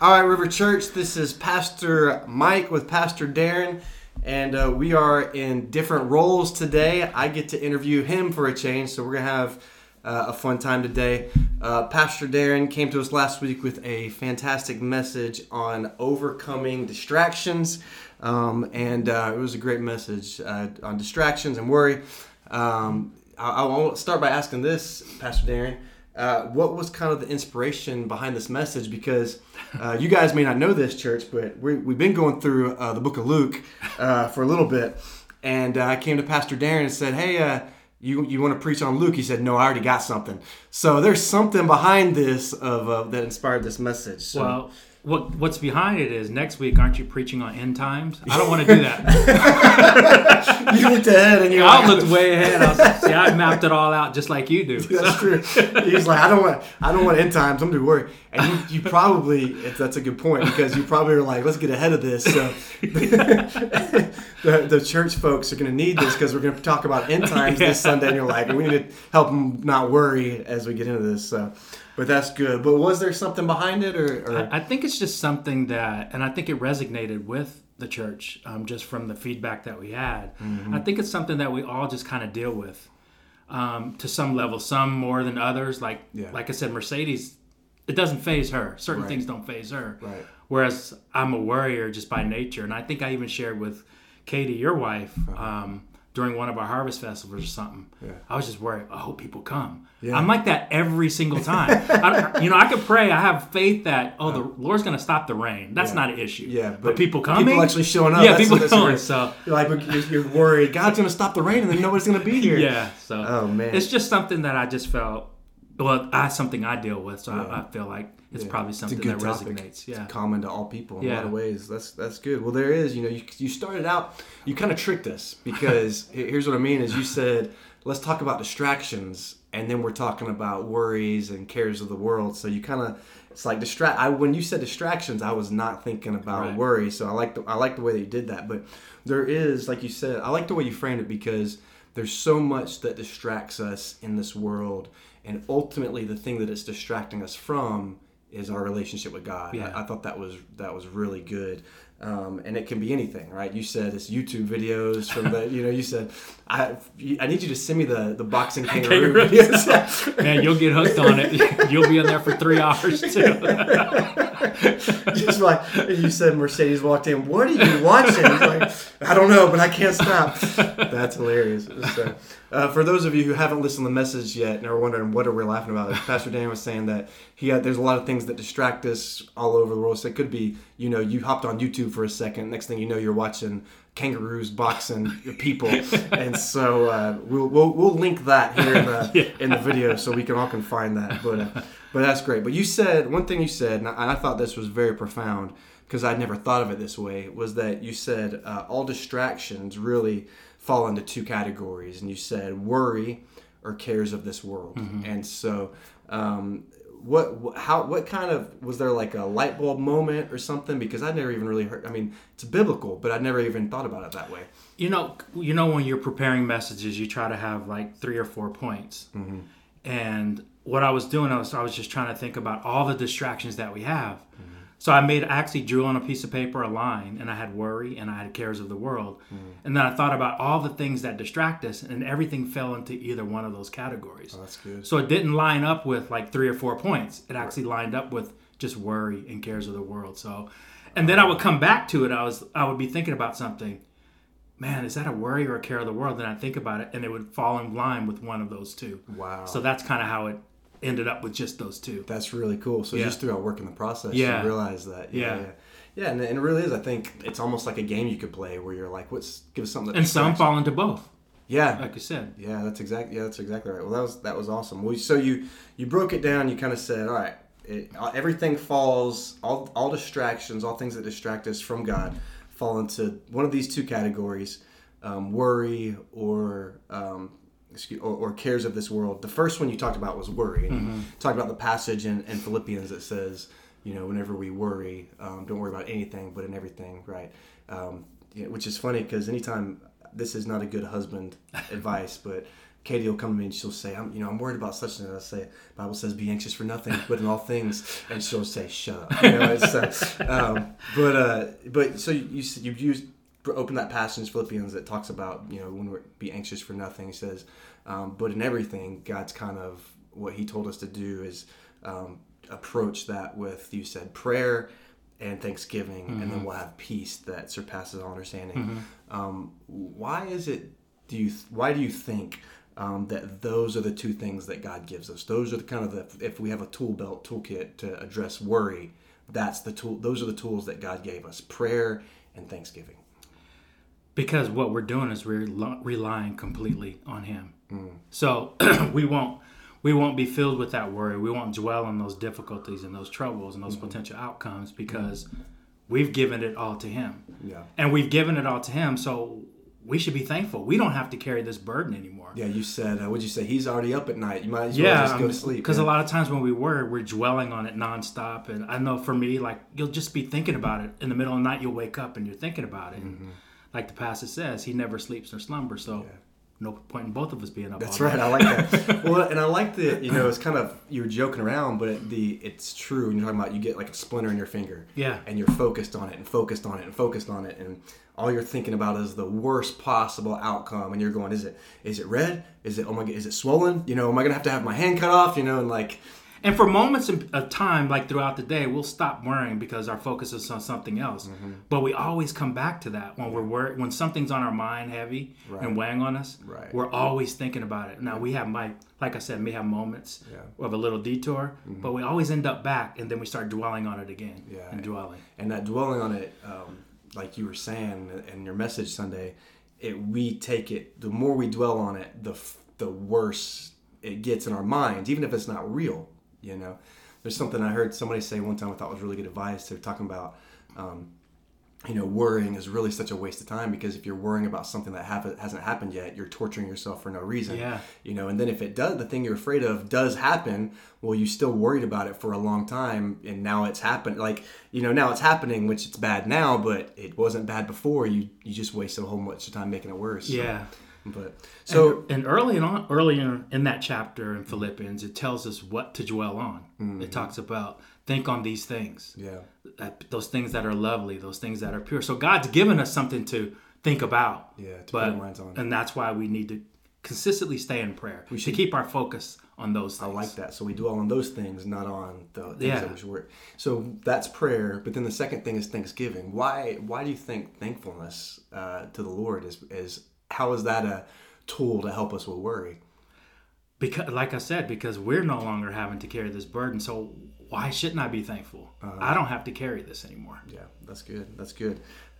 All right, River Church, this is Pastor Mike with Pastor Darren, and we are in different roles today. I get to interview him for a change, so we're going to have a fun time today. Pastor Darren came to us last week with a fantastic message on overcoming distractions, and it was a great message on distractions and worry. I want to start by asking this, Pastor Darren. What was kind of the inspiration behind this message? Because you guys may not know this, church, but we've been going through the book of Luke for a little bit. And I came to Pastor Darren and said, hey, you want to preach on Luke? He said, no, I already got something. So there's something behind this that inspired this message. So. Well, what's behind it is next week, aren't you preaching on end times? I don't want to do that. You looked ahead and you're I looked way ahead. I mapped it all out just like you do. That's true. He's like, I don't want end times. I'm too worried. And you probably, that's a good point, because you probably are like, let's get ahead of this. So the church folks are going to need this because we're going to talk about end times this Sunday. And you're like, we need to help them not worry as we get into this. So. But that's good. But was there something behind it? Or? I think it's just something that, and I think it resonated with the church just from the feedback that we had. Mm-hmm. I think it's something that we all just kind of deal with to some level, some more than others. Like I said, Mercedes, it doesn't faze her. Certain things don't faze her. Right. Whereas I'm a worrier just by nature. And I think I even shared with Katie, your wife, during one of our harvest festivals or something. Yeah. I was just worried, I hope people come. Yeah. I'm like that every single time. I could pray. I have faith that, the Lord's going to stop the rain. That's not an issue. Yeah, but people coming? People actually showing up. Yeah, people coming. So you're like, you're worried, God's going to stop the rain and then nobody's going to be here. Yeah. So oh, man. It's just something that I just felt, something I deal with. So I feel like it's probably something that resonates. Yeah. It's common to all people in a lot of ways. That's good. Well, there is, you started out, you kind of tricked us, because here's what I mean is you said, let's talk about distractions, and then we're talking about worries and cares of the world. So you kind of, it's like when you said distractions, I was not thinking about worry. So I like the way that you did that. But there is, like you said, I like the way you framed it, because there's so much that distracts us in this world, and ultimately the thing that it's distracting us from is our relationship with God. Yeah. I thought that was really good. And it can be anything, right? You said it's YouTube videos from the, you said, I need you to send me the boxing kangaroo videos. Man, you'll get hooked on it. You'll be in there for 3 hours too. Just like you said, Mercedes walked in, what are you watching? He's like, I don't know, but I can't stop. That's hilarious. So, for those of you who haven't listened to the message yet and are wondering what are we laughing about, Pastor Dan was saying that there's a lot of things that distract us all over the world. So it could be, you hopped on YouTube for a second. Next thing you know, you're watching kangaroos boxing people, and so we'll link that here in the video so we all can find that. But that's great. But you said one thing. You said, and I thought this was very profound, because I'd never thought of it this way. Was that you said all distractions really fall into 2 categories, and you said worry or cares of this world. Mm-hmm. And so what kind of, was there like a light bulb moment or something? Because I'd never even really heard, it's biblical, but I'd never even thought about it that way. When you're preparing messages, you try to have like 3 or 4 points. Mm-hmm. And what I was doing, I was just trying to think about all the distractions that we have. Mm-hmm. So I actually drew on a piece of paper a line, and I had worry and I had cares of the world. Mm-hmm. And then I thought about all the things that distract us, and everything fell into either one of those categories. Oh, that's good. So it didn't line up with like 3 or 4 points. It actually lined up with just worry and cares of the world. So, and then I would come back to it. I would be thinking about something. Man, is that a worry or a care of the world? Then I'd think about it, and it would fall in line with one of those 2. Wow. So that's kind of how it ended up with just those 2. That's really cool. So just throughout work in the process, you realize that. Yeah, and it really is. I think it's almost like a game you could play where you're like, give us something. And some fall into both. Yeah, like you said. Yeah, that's exactly right. Well, that was awesome. Well, so you broke it down. You kind of said, all right, everything falls, all distractions, all things that distract us from God, fall into one of these 2 categories: worry or cares of this world. The first one you talked about was worry. And you talked about the passage in Philippians that says, whenever we worry, don't worry about anything, but in everything, right? Which is funny, because anytime, this is not a good husband advice, but Katie will come to me and she'll say, I'm worried about such and such. I say, the Bible says, be anxious for nothing, but in all things. And she'll say, shut up. But so you've used, open that passage in Philippians that talks about, when we be anxious for nothing. He says, but in everything, God's kind of, what he told us to do is approach that with, you said, prayer and thanksgiving, and then we'll have peace that surpasses all understanding. Why do you think that those are the two things that God gives us? Those are the kind of if we have a toolkit to address worry, that's the tool. Those are the tools that God gave us: prayer and thanksgiving. Because what we're doing is we're relying completely on Him. So we won't be filled with that worry. We won't dwell on those difficulties and those troubles and those potential outcomes, because we've given it all to Him. Yeah. And we've given it all to Him, so we should be thankful. We don't have to carry this burden anymore. Yeah, you said, what'd you say? He's already up at night. You might as well just go to sleep. Because a lot of times when we're dwelling on it nonstop. And I know for me, like, you'll just be thinking about it. In the middle of the night, you'll wake up and you're thinking about it. And like the passage says, He never sleeps nor slumbers. So no point in both of us being up. That's right. I like that. Well, and I like that, it's kind of, you were joking around, but it's true. And you're talking about, you get like a splinter in your finger. Yeah. And you're focused on it and focused on it and focused on it. And all you're thinking about is the worst possible outcome. And you're going, is it red? Is it, oh my God, is it swollen? Am I going to have my hand cut off? And like. And for moments of time, like throughout the day, we'll stop worrying because our focus is on something else. But we always come back to that when we're worried, when something's on our mind heavy and weighing on us. Right. We're always thinking about it. Now we have like I said, may have moments of a little detour, but we always end up back, and then we start dwelling on it again. Yeah. And dwelling. And that dwelling on it, like you were saying in your message Sunday, we take it. The more we dwell on it, the worse it gets in our minds, even if it's not real. There's something I heard somebody say one time I thought was really good advice. They're talking about, worrying is really such a waste of time, because if you're worrying about something that hasn't happened yet, you're torturing yourself for no reason. Yeah. And then if it does, the thing you're afraid of does happen, well, you still worried about it for a long time, and now it's happened. Like, now it's happening, which it's bad now, but it wasn't bad before. You just wasted a whole bunch of time making it worse. Yeah. But so and earlier in that chapter in Philippians, it tells us what to dwell on. It talks about think on these things. Yeah. Those things that are lovely, those things that are pure. So God's given us something to think about. Yeah, to put our minds on. And that's why we need to consistently stay in prayer. To keep our focus on those things. I like that. So we dwell on those things, not on the things that we should worry. So that's prayer. But then the second thing is thanksgiving. Why do you think thankfulness to the Lord is how is that a tool to help us with worry? Because, like I said, because we're no longer having to carry this burden. So why shouldn't I be thankful? I don't have to carry this anymore. Yeah, that's good. That's good.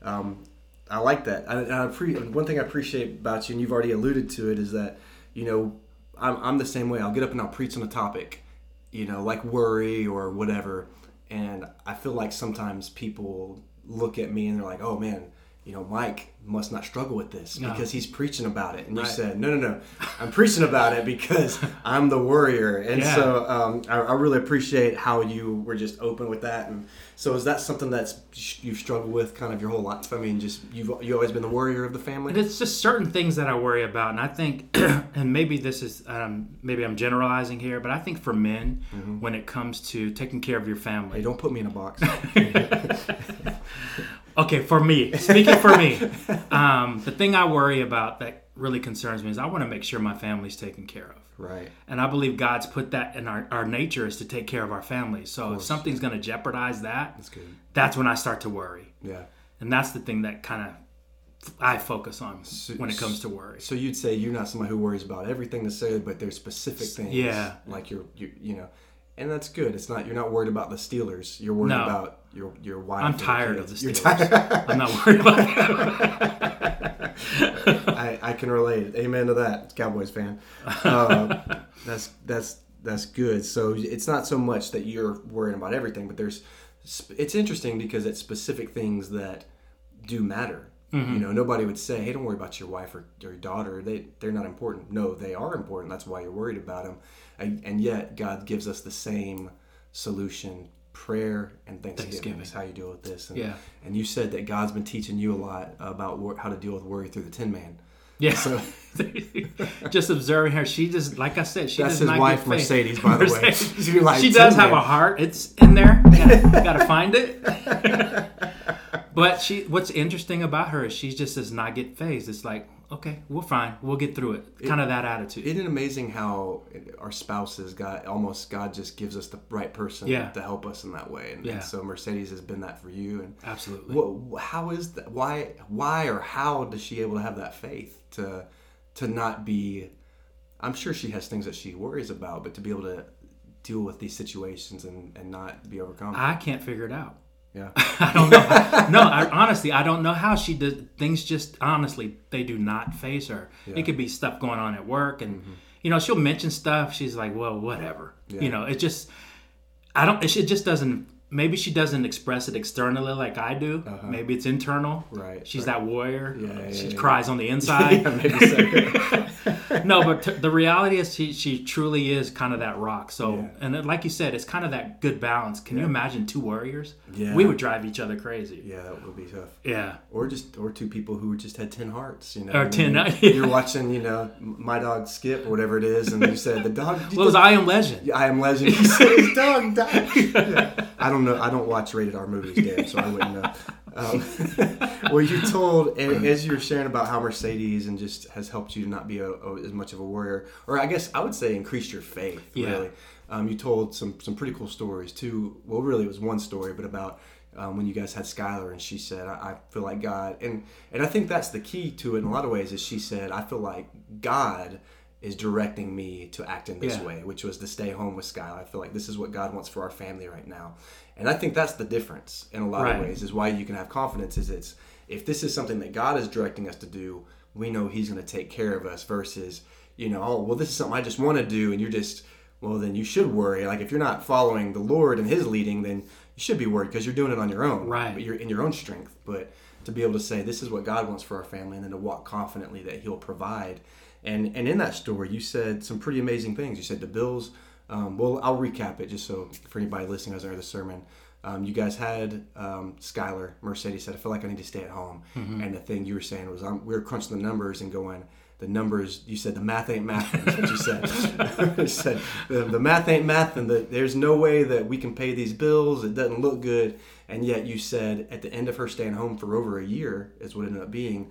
I like that. One thing I appreciate about you, and you've already alluded to it, is that, I'm the same way. I'll get up and I'll preach on a topic, like worry or whatever. And I feel like sometimes people look at me and they're like, oh man, Mike must not struggle with this because he's preaching about it. And you said, no, I'm preaching about it because I'm the worrier. And so I really appreciate how you were just open with that. And so is that something you've struggled with kind of your whole life? I mean, just you've always been the worrier of the family? And it's just certain things that I worry about. And I think, and maybe this is, maybe I'm generalizing here, but I think for men, when it comes to taking care of your family. Hey, don't put me in a box. Okay, for me, speaking for me, the thing I worry about that really concerns me is I want to make sure my family's taken care of. Right. And I believe God's put that in our nature is to take care of our families. So if something's going to jeopardize that's when I start to worry. Yeah. And that's the thing that kind of I focus on when it comes to worry. So you'd say you're not somebody who worries about everything necessarily, but there's specific things. Yeah. Like and that's good. It's not, you're not worried about the Steelers. You're worried about your wife. I'm tired of the Steelers. I'm not worried about that. I can relate. Amen to that, Cowboys fan. That's good. So it's not so much that you're worrying about everything, but it's interesting because it's specific things that do matter. Nobody would say, hey, don't worry about your wife or your daughter. They're not important. No, they are important. That's why you're worried about them. And yet God gives us the same solution: prayer and thanksgiving is how you deal with this. And you said that God's been teaching you a lot about how to deal with worry through the Tin Man. Yeah. So just observing her, she just, like I said, she that's does his not wife, get Mercedes, by the way. You're like, she does have there. a heart. It's in there. Gotta find it. But what's interesting about her is she just does not get phased. It's like, okay, we're fine. We'll get through it. Kind of that attitude. Isn't it amazing how our spouses, God just gives us the right person to help us in that way. And so Mercedes has been that for you. And absolutely. How is that? Why or how does she able to have that faith to not be, I'm sure she has things that she worries about, but to be able to deal with these situations and not be overcome? I can't figure it out. Yeah. I don't know. Honestly, I don't know how she does things. Just honestly, they do not faze her. Yeah. It could be stuff going on at work, and she'll mention stuff. She's like, well, whatever. Yeah. It just, it just doesn't. Maybe she doesn't express it externally like I do. Maybe it's internal. Right. She's that warrior. Yeah, she cries on the inside. Maybe so. No, but the reality is she truly is kind of that rock. So, and like you said, it's kind of that good balance. Can you imagine two warriors? Yeah. We would drive each other crazy. Yeah, that would be tough. Yeah. Or two people who just had 10 hearts, Or 10. You're watching, My Dog Skip or whatever it is, and you said the dog. Well, it was I Am Legend. Yeah, I Am Legend. You said his dog died. Yeah. I don't know. I don't watch rated R movies, Dan, so I wouldn't know. Well, you told, as you were sharing about how Mercedes and just has helped you to not be as much of a warrior, or I guess I would say increased your faith, really. You told some pretty cool stories, too. Well, really, it was one story, but about when you guys had Skylar, and she said, I feel like God, and I think that's the key to it in a lot of ways, is she said, I feel like God is directing me to act in this way, which was to stay home with Skylar. I feel like this is what God wants for our family right now. And I think that's the difference in a lot of ways, is why you can have confidence, is it's, if this is something that God is directing us to do, we know He's going to take care of us, versus, this is something I just want to do, and you're just, well, then you should worry. Like, if you're not following the Lord and His leading, then you should be worried because you're doing it on your own. Right. But you're in your own strength. But to be able to say, this is what God wants for our family, and then to walk confidently that He'll provide. And in that story, you said some pretty amazing things. You said the bills, well, I'll recap it just so for anybody listening who hasn't heard the sermon. You guys had Skylar, Mercedes said, I feel like I need to stay at home. Mm-hmm. And the thing you were saying was, we were crunching the numbers and going, the numbers, you said the math ain't math. That's what you said. You said the math ain't math, and there's no way that we can pay these bills. It doesn't look good. And yet you said at the end of her staying home for over a year, is what it ended up being,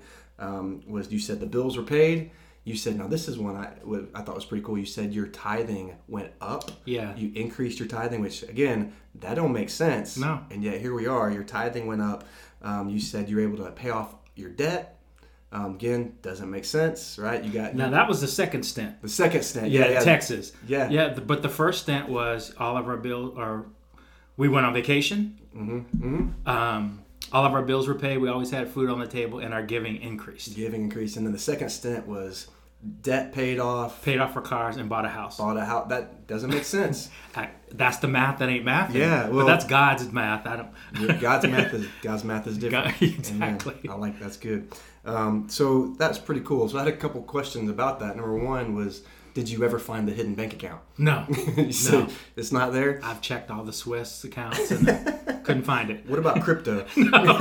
was you said the bills were paid. You said, now this is one I thought was pretty cool. You said your tithing went up. Yeah. You increased your tithing, which, again, that don't make sense. No. And yet here we are. Your tithing went up. You said you were able to pay off your debt. Again, doesn't make sense, right? Now, that was the second stint. The second stint. Yeah, Texas. Yeah. Yeah, but the first stint was all of our bills, we went on vacation. Mm-hmm. Mm-hmm. All of our bills were paid. We always had food on the table, and our giving increased. Giving increased. And then the second stint was debt paid off. Paid off for cars and bought a house. That doesn't make sense. That's the math that ain't math. Yeah. Well, but that's God's math. God's math is different. Exactly. Amen. That's good. So that's pretty cool. So I had a couple questions about that. Number one was, did you ever find the hidden bank account? No. No. It's not there? I've checked all the Swiss accounts and couldn't find it. What about crypto? No.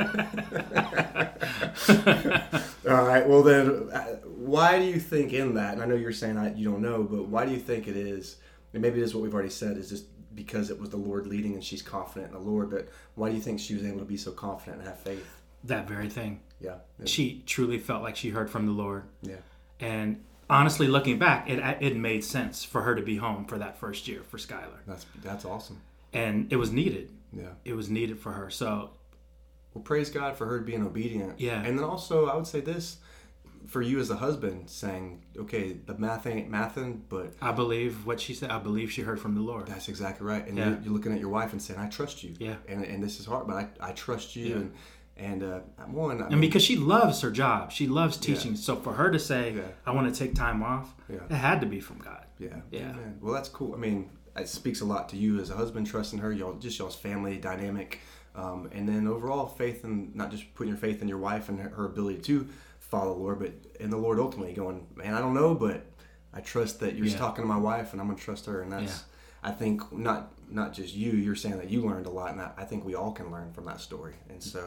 All right. Well, then, why do you think in that, and I know you're saying you don't know, but why do you think it is, and maybe it is what we've already said, is just because it was the Lord leading and she's confident in the Lord, but why do you think she was able to be so confident and have faith? That very thing. Yeah. She truly felt like she heard from the Lord. Yeah. And honestly, looking back, it made sense for her to be home for that first year for Skylar. That's awesome. And it was needed. Yeah. It was needed for her. So, well, praise God for her being obedient. Yeah. And then also, I would say this, for you as a husband, saying, okay, the math ain't mathin', but I believe what she said. I believe she heard from the Lord. That's exactly right. And yeah. you're looking at your wife and saying, I trust you. Yeah. And this is hard, but I trust you. Yeah. And because she loves her job, she loves teaching. Yeah. So for her to say, I want to take time off, it had to be from God. Yeah. Yeah. Amen. Well, that's cool. I mean, it speaks a lot to you as a husband, trusting her, y'all's family dynamic. And then overall faith, and not just putting your faith in your wife and her ability to follow the Lord, but in the Lord ultimately going, man, I don't know, but I trust that you're talking to my wife, and I'm going to trust her. And that's, I think, not just you're saying that you learned a lot, and that I think we all can learn from that story. And so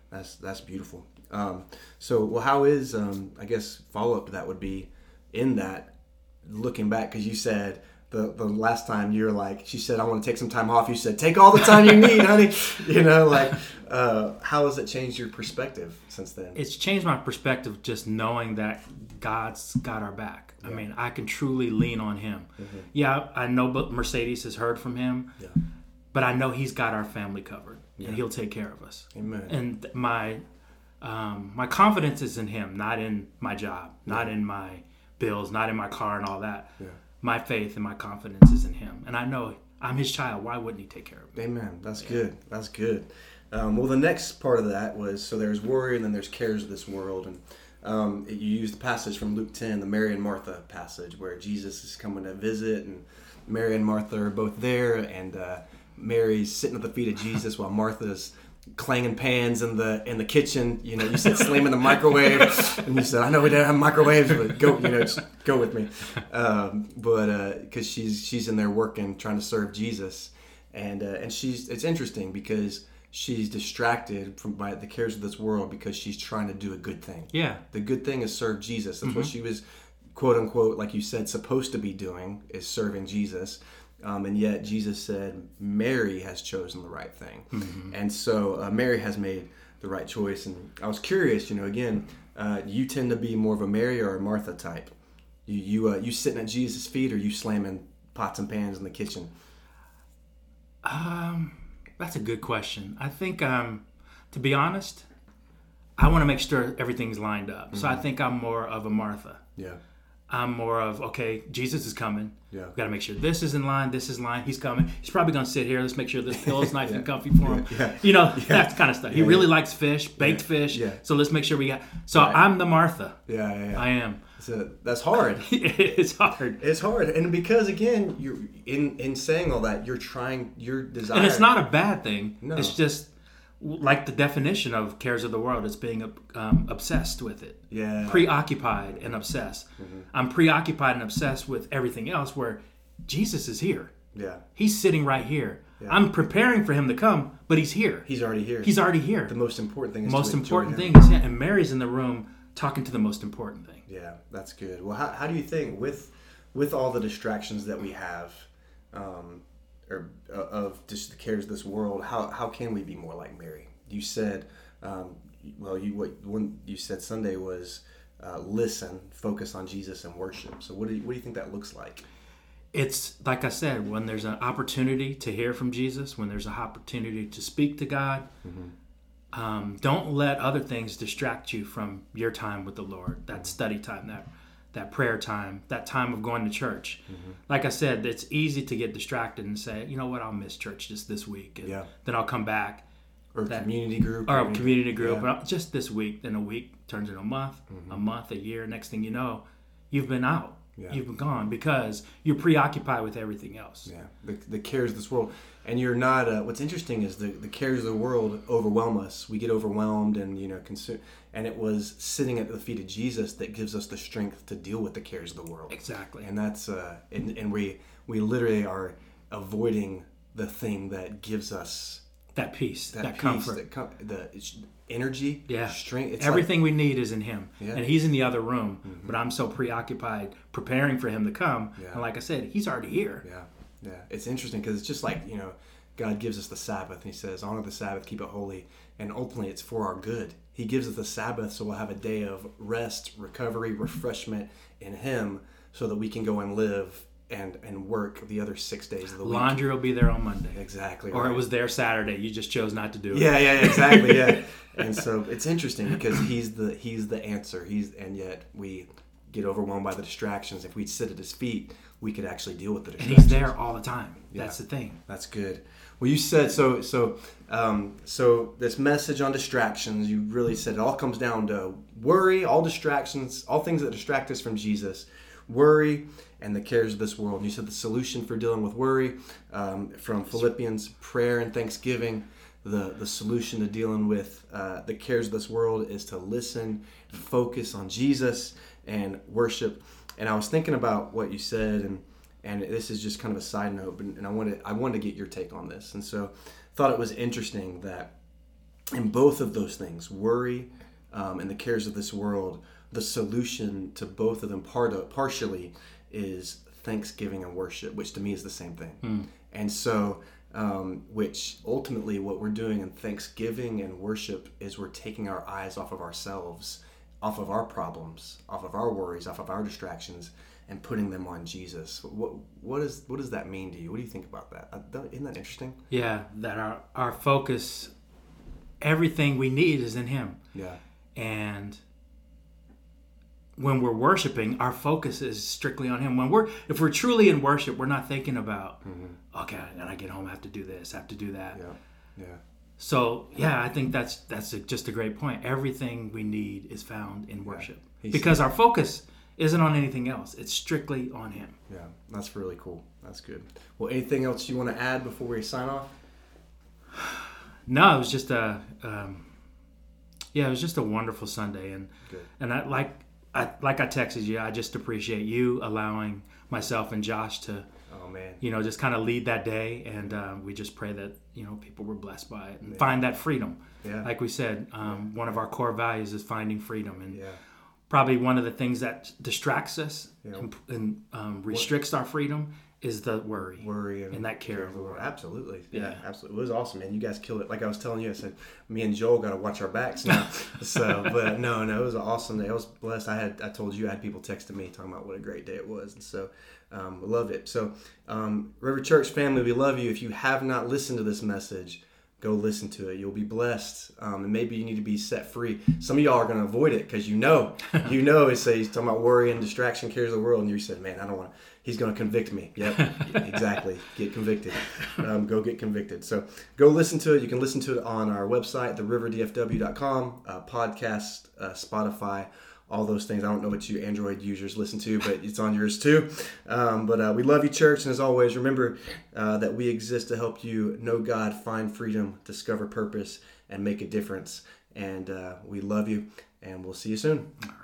That's beautiful. So, well, how is I guess follow up to that would be in that looking back, because you said the last time you're like, she said, I want to take some time off. You said, take all the time you need, honey. Like how has it changed your perspective since then? It's changed my perspective just knowing that God's got our back. Yeah. I mean, I can truly lean on Him. Mm-hmm. Yeah, I know Mercedes has heard from Him, but I know He's got our family covered, and He'll take care of us. Amen. And my confidence is in Him, not in my job, not in my bills, not in my car and all that. Yeah. My faith and my confidence is in Him. And I know I'm His child. Why wouldn't He take care of me? Amen. That's good. That's good. Well, the next part of that was, so there's worry and then there's cares of this world. And you used the passage from Luke 10, the Mary and Martha passage, where Jesus is coming to visit, and Mary and Martha are both there, and Mary's sitting at the feet of Jesus while Martha's clanging pans in the kitchen. You said slamming the microwave, and you said, I know we don't have microwaves, but go, just go with me. But because she's in there working, trying to serve Jesus, and it's interesting because she's distracted by the cares of this world because she's trying to do a good thing. Yeah, the good thing is serve Jesus. That's what she was, quote unquote, like you said, supposed to be doing, is serving Jesus. And yet Jesus said Mary has chosen the right thing. Mm-hmm. And so Mary has made the right choice. And I was curious, again, you tend to be more of a Mary or a Martha type? You sitting at Jesus' feet, or you slamming pots and pans in the kitchen? That's a good question. I think, to be honest, I want to make sure everything's lined up. Mm-hmm. So I think I'm more of a Martha. Yeah. I'm more of, okay, Jesus is coming. Yeah. We got to make sure this is in line, this is in line. He's coming. He's probably going to sit here. Let's make sure this pillow is nice and comfy for him. Yeah. That kind of stuff. He really likes fish, baked fish. Yeah. So let's make sure we got. So right. I'm the Martha. Yeah. I am. So that's hard. It's hard. It's hard. And because, again, you're in saying all that, you're trying, your desire. And it's not a bad thing. No. It's just like the definition of cares of the world. It's being obsessed with it. Yeah. Preoccupied and obsessed. Mm-hmm. I'm preoccupied and obsessed with everything else, where Jesus is here. Yeah. He's sitting right here. Yeah. I'm preparing for Him to come, but He's here. He's already here. He's already here. The most important thing is most to important enjoy thing is Him. And Mary's in the room talking to the most important thing. Yeah, that's good. Well, how do you think with all the distractions that we have, or of just the cares of this world, how can we be more like Mary? You said, what you said Sunday was listen, focus on Jesus, and worship. So what do you think that looks like? It's like I said, when there's an opportunity to hear from Jesus, when there's an opportunity to speak to God, don't let other things distract you from your time with the Lord. That study time, that prayer time, that time of going to church. Mm-hmm. Like I said, it's easy to get distracted and say, you know what, I'll miss church just this week, and then I'll come back. Or community group. Or a community group. But just this week. Then a week turns into a month, a year. Next thing you know, you've been out. Yeah. You've been gone because you're preoccupied with everything else. Yeah, the cares of this world. And you're not, what's interesting is the cares of the world overwhelm us. We get overwhelmed and, consume. And it was sitting at the feet of Jesus that gives us the strength to deal with the cares of the world. Exactly. And that's, and we literally are avoiding the thing that gives us that peace, that comfort, the energy, strength. It's everything we need is in Him, and He's in the other room. But I'm so preoccupied preparing for Him to come, and like I said, He's already here. Yeah. It's interesting because it's just like God gives us the Sabbath, and He says, "Honor the Sabbath, keep it holy," and ultimately, it's for our good. He gives us the Sabbath so we'll have a day of rest, recovery, refreshment in Him, so that we can go and live and work the other 6 days of the week. Laundry will be there on Monday. Exactly. Or it was there Saturday. You just chose not to do it. Yeah, exactly. Yeah. And so it's interesting because he's the answer. And yet we get overwhelmed by the distractions. If we sit at His feet, we could actually deal with the distractions. And He's there all the time. That's the thing. That's good. Well, you said so this message on distractions, you really said it all comes down to worry, all distractions, all things that distract us from Jesus. Worry and the cares of this world. And you said the solution for dealing with worry, from Philippians, prayer and thanksgiving. The solution to dealing with the cares of this world is to listen, focus on Jesus, and worship. And I was thinking about what you said, and this is just kind of a side note, and I wanted to get your take on this. And so I thought it was interesting that And both of those things, worry and the cares of this world, the solution to both of them partially is thanksgiving and worship, which to me is the same thing. And so, which ultimately what we're doing in thanksgiving and worship is we're taking our eyes off of ourselves, off of our problems, off of our worries, off of our distractions, and putting them on Jesus. What does that mean to you? What do you think about that? Isn't that interesting? Yeah, that our focus, everything we need is in Him. Yeah. And when we're worshiping, our focus is strictly on Him. If we're truly in worship, we're not thinking about, okay, when I get home, I have to do this, I have to do that. Yeah. So, I think that's just a great point. Everything we need is found in worship. Because our focus isn't on anything else. It's strictly on Him. Yeah, that's really cool. That's good. Well, anything else you want to add before we sign off? No, it was just a wonderful Sunday, and good. And I texted you. I just appreciate you allowing myself and Josh to, just kind of lead that day, and we just pray that people were blessed by it and find that freedom. Yeah. Like we said, one of our core values is finding freedom, and probably one of the things that distracts us and restricts our freedom is the worry and that care of the world. Absolutely. Yeah, absolutely. It was awesome, man. You guys killed it. Like I was telling you, I said, me and Joel got to watch our backs now. But no, it was an awesome day. I was blessed. I told you, I had people texting me talking about what a great day it was. And so we love it. So River Church family, we love you. If you have not listened to this message, go listen to it. You'll be blessed. And maybe you need to be set free. Some of y'all are going to avoid it because he's talking about worry and distraction, cares of the world. And you said, man, I don't want to. He's going to convict me. Yep, exactly. Get convicted. Go get convicted. So go listen to it. You can listen to it on our website, theriverdfw.com, podcast, Spotify, all those things. I don't know what you Android users listen to, but it's on yours too. But we love you, church. And as always, remember that we exist to help you know God, find freedom, discover purpose, and make a difference. And we love you, and we'll see you soon.